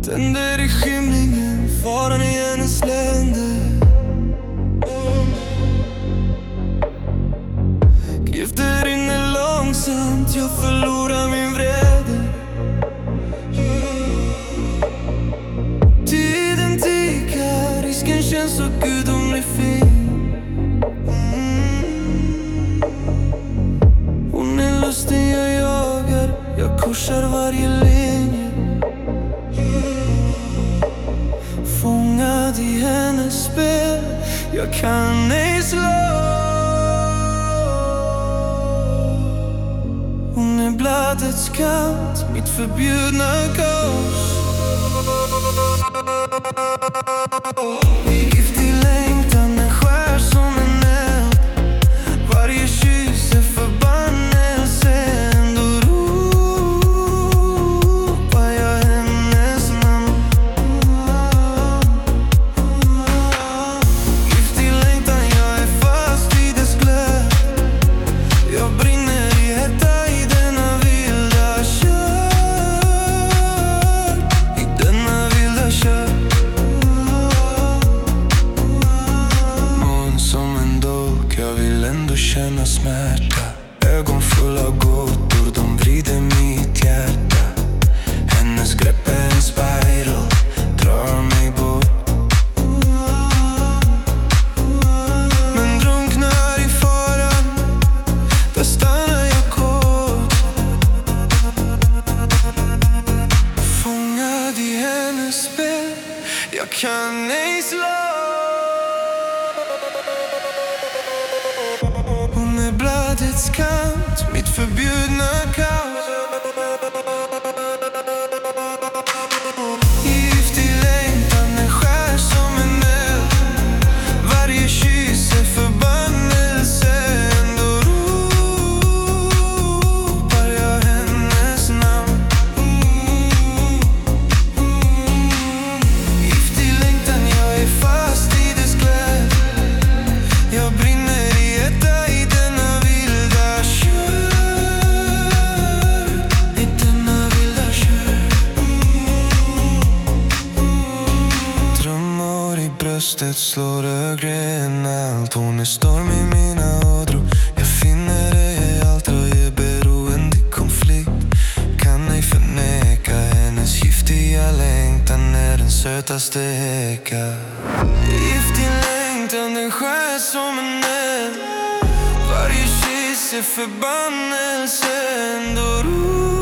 Tänder i skymningen, faran i hennes länder. Gifter rinner långsamt, jag förlorar min vrede. Tiden tickar, risken känns så gudomlig fin. Hon är lustig, jag jagar, jag korsar varje linje. Fångad i hennes spel, jag kan ej slå. Hon är bladdets kant, mitt förbjudna kaos. Giftig längtan, den skär som en eld. Varje kyss är förbannelse. Ändå ropar jag hennes namn. Giftig längtan, jag är fast i dess glöd. Jag brinner i hetta i denna vilda kör. I denna vilda kör. Mån som en dolk, jag vill ändå känna smärta. Ögon fulla av gåtor, de vrider mitt hjärta. Hennes grepp är en spiral, drar mig bort. Men drunknar i faran, där stannar jag kort. Fångad i hennes spel, jag kan ej slå. Hon är bladdets kant, mitt förbjudna kaos. Giftig längtan, den skär som en eld. Varje kyss är förbannelse. Ändå ropar jag hennes namn. Giftig längtan, jag är fast i dess kläd. Jag brinner i hetta i denna vilda kör. I denna vilda kör. Drömmar i bröstet slår högre än allt. Hon är storm i mina ådror. Jag finner det i allt och är beroende i konflikt. Kan ej förneka hennes giftiga längtan är den sötaste eka. Giftig längtan, den skär som en eld. Varje kyss är förbannelse. Ändå